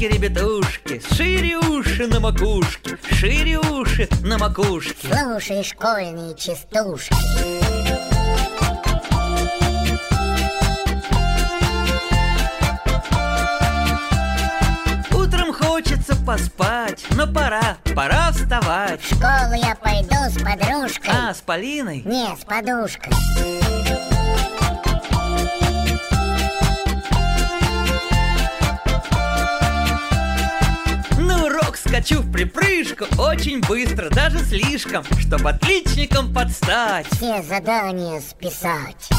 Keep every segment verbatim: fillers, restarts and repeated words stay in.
ребятушки, шире уши на макушке, шире уши на макушке. Слушай школьные частушки. Утром хочется поспать, но пора, пора вставать. В школу я пойду с подружкой. А, с Полиной? Не, с подушкой. На урок скачу в припрыжку очень быстро, даже слишком, чтоб отличникам подстать. Все задания списать.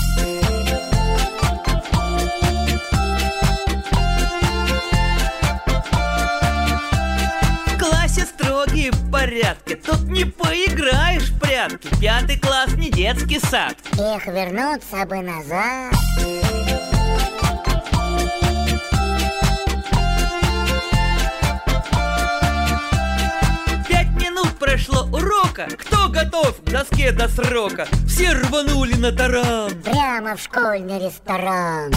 В классе строгие порядки, тут не поиграешь в прятки. Пятый класс не детский сад. Эх, вернуться бы назад. Пять минут прошло урока, кто готов к доске до срока? Все рванули на таран. Прямо в школьный ресторан.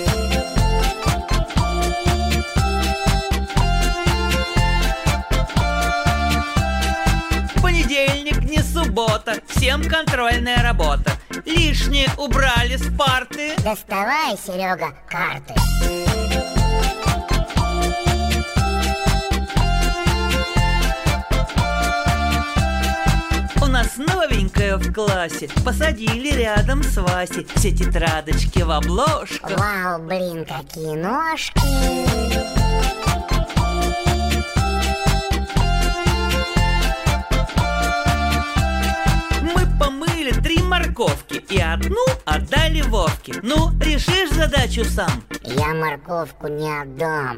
Понедельник, не суббота, всем контрольная работа. Лишнее убрали с парты. Доставай, Серега, карты. У нас новенькая в классе, посадили рядом с Васей. Все тетрадочки в обложку. Вау, блин, какие ножки. Мы помыли три морковки и одну отдали Вовке. Ну, решишь задачу сам? Я морковку не отдам.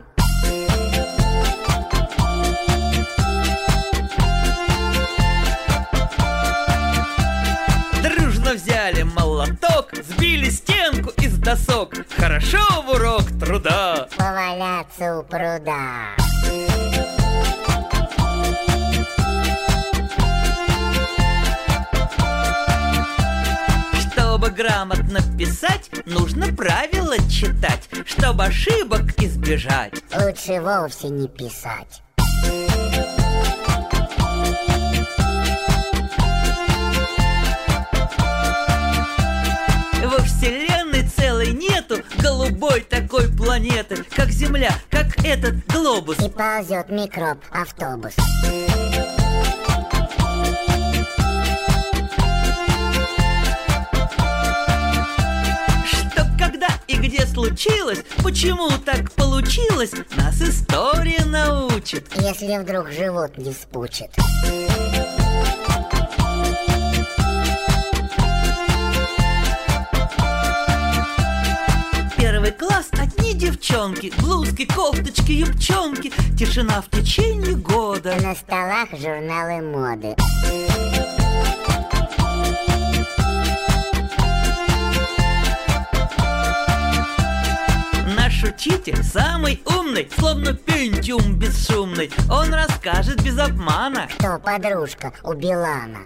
Дружно взяли молоток, сбили стенку из досок. Хорошо в урок труда. Поваляться у пруда. Чтобы грамотно писать, нужно правила читать. Чтобы ошибок избежать, Лучше вовсе не писать. во вселенной целой нету голубой такой планеты, как Земля, как этот глобус. И ползет микроб-автобус. Что, когда и где случилось, почему так получилось, нас история научит. Если вдруг живот не спучит. Первый класс одни девчонки, блузки, кофточки, юбчонки. Тишина в течение года. На столах журналы моды. Наш учитель самый умный, словно пентиум бесшумный. Он расскажет без обмана, Кто подружка у Билана.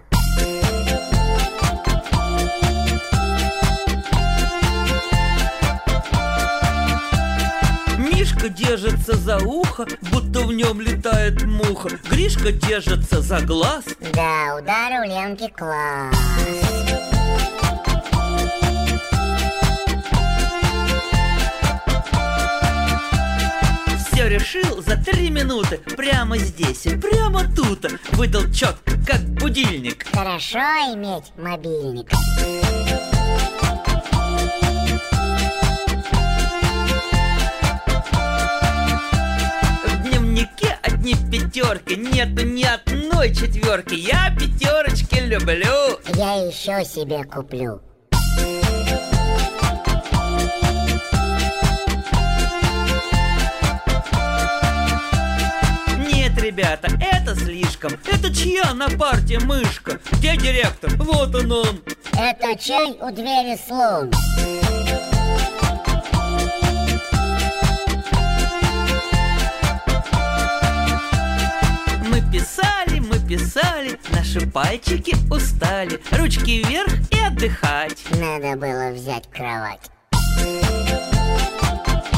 Мишка держится за ухо, будто в нем летает муха. Гришка держится за глаз. Да, удар у Ленки класс. Все решил за три минуты, прямо здесь и прямо тут. Выдал четко, как будильник. Хорошо иметь мобильник. В дневнике одни пятерки, нету ни одной четверки. Я пятерочки люблю. Я еще себе куплю. Нет, ребята, это слишком. Это чья на парте мышка? Где директор? Вот он он. Это чай у двери слон. Мы писали, мы писали, наши пальчики устали. Ручки вверх и отдыхать. Надо было взять кровать.